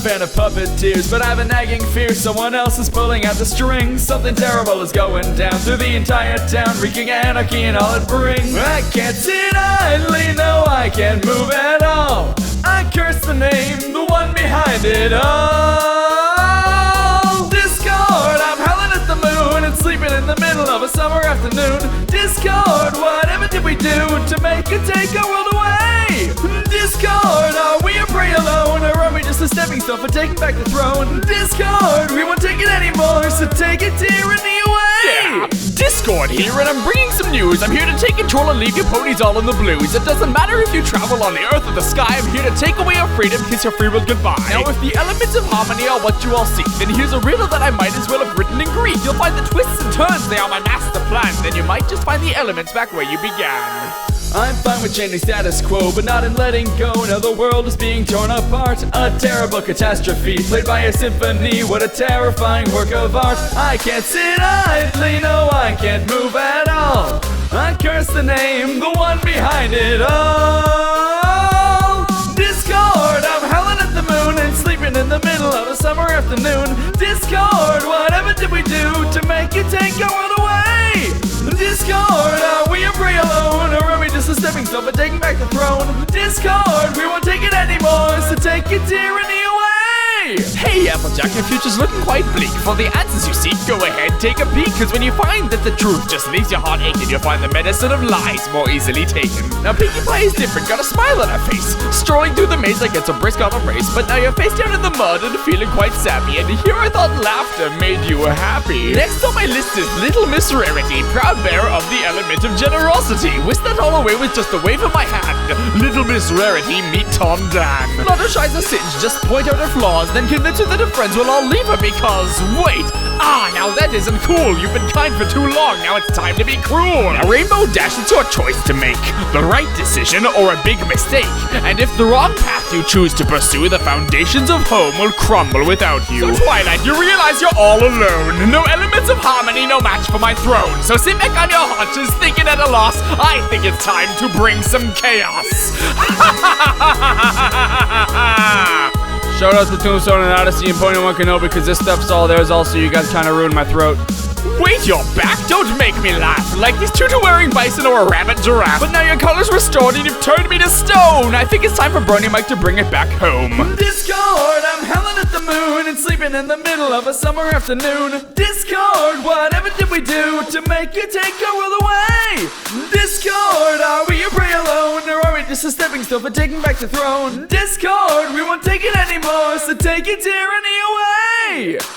fan of puppeteers, but I have a nagging fear someone else is pulling at the strings. Something terrible is going down through the entire town, wreaking anarchy and all it brings. I can't sit idly, no, I can't move at all. I curse the name, the one behind it all. Discord, I'm howling at the moon and sleeping in the middle of a summer afternoon. Discord, whatever did we do to make it take our world away? Discord, are we a prey alone, or are we just a stepping stone for taking back the throne? Discord, we won't take it anymore, so take it tyranny away. Yeah, Discord here, and I'm bringing some news. I'm here to take control and leave your ponies all in the blues. It doesn't matter if you travel on the earth or the sky. I'm here to take away your freedom, kiss your free will goodbye. Now, if the elements of harmony are what you all seek, then here's a riddle that I might as well have written in Greek. You'll find the twists and turns, they are my master plan. Then you might just find the elements back where you began. I'm fine with changing status quo, but not in letting go. Now the world is being torn apart, a terrible catastrophe, played by a symphony. What a terrifying work of art. I can't sit idly, no, I can't move at all. I curse the name, the one behind it all. Discord, I'm howling at the moon and sleeping in the middle of a summer afternoon. Discord, whatever did we do to make it take our world away? Discord, are we a prey alone, or are we just a stepping stone for taking back the throne? Discord, we won't take it anymore, so take your tyranny away. Hey Applejack, your future's looking quite bleak. For the answers you seek, go ahead, take a peek. Cause when you find that the truth just leaves your heart aching, you'll find the medicine of lies more easily taken. Now Pinkie Pie is different, got a smile on her face, strolling through the maze like it's a brisk auto race. But now you're face down in the mud and feeling quite sappy, and here I thought laughter made you happy. Next on my list is Little Miss Rarity, proud bearer of the element of generosity. Whisk that all away with just a wave of my hand. Little Miss Rarity, meet Tom Dan. Fluttershy's a cinch, just point out her flaws, then convince her that her friends will all leave her because, wait, now that isn't cool. You've been kind for too long, now it's time to be cruel. Now Rainbow Dash, it's your choice to make, the right decision or a big mistake. And if the wrong path you choose to pursue, the foundations of home will crumble without you. So Twilight, you realize you're all alone. No elements of harmony, no match for my throne. So sit back on your haunches, thinking at a loss. I think it's time to bring some chaos. Shout out to Tombstone and Odyssey and Pony One Kenobi, because this stuff's all theirs also. You guys kind of ruined my throat. Wait, you're back? Don't make me laugh. Like these tutu-wearing bison or a rabbit giraffe. But now your color's restored and you've turned me to stone. I think it's time for Brony Mike to bring it back home. Discord, I'm howling at the moon and sleeping in the middle of a summer afternoon. Discord, whatever did we do to make you take our world away? Discord, are we a prey alone, or are we just a stepping stone for taking back the throne? Discord, we won't take it anymore, so take your tyranny away.